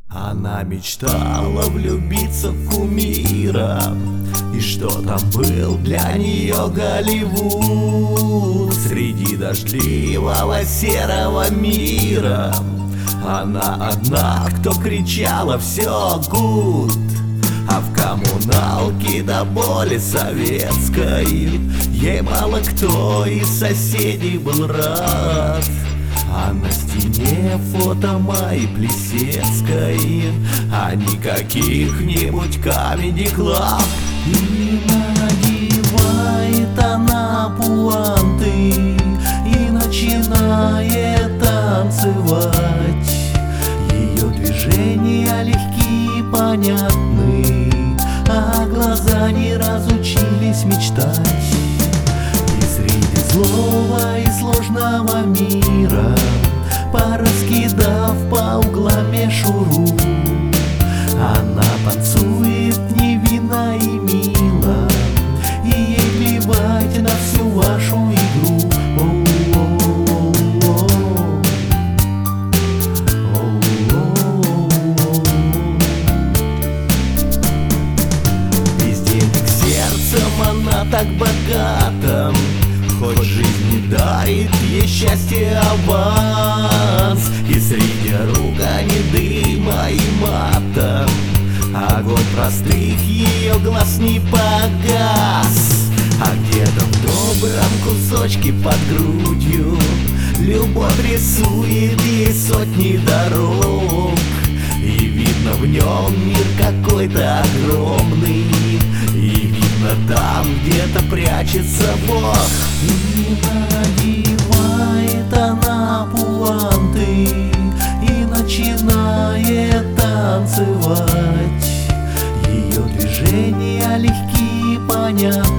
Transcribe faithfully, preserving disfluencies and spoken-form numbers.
Она мечтала влюбиться в кумира, и что там был для нее Голливуд. Среди дождливого серого мира она одна, кто кричала «все гуд». А в коммуналке до боли советской ей мало кто из соседей был рад. А на стене фото Майи Плисецкой, а не каких-нибудь Comedy Club. И надевает она пуанты и начинает танцевать. Ее движения легкие и понятны, а глаза не разучились мечтать. И среди злого и сложного мира, пораскидав по углам мишуру, она танцует невинно и мило, и ей плевать на всю вашу игру. Без денег сердцем она так богата, хоть жизнь не дарит ей счастье аванс. И среди ругани, дыма и мата огонь простых ее глаз не погас. А где-то в добром кусочке под грудью любовь рисует ей сотни дорог. И видно в нем мир какой-то огромный, и видно там где-то прячется Бог. И надевает она пуанты и начинает танцевать. Ее движения легкие и понятны,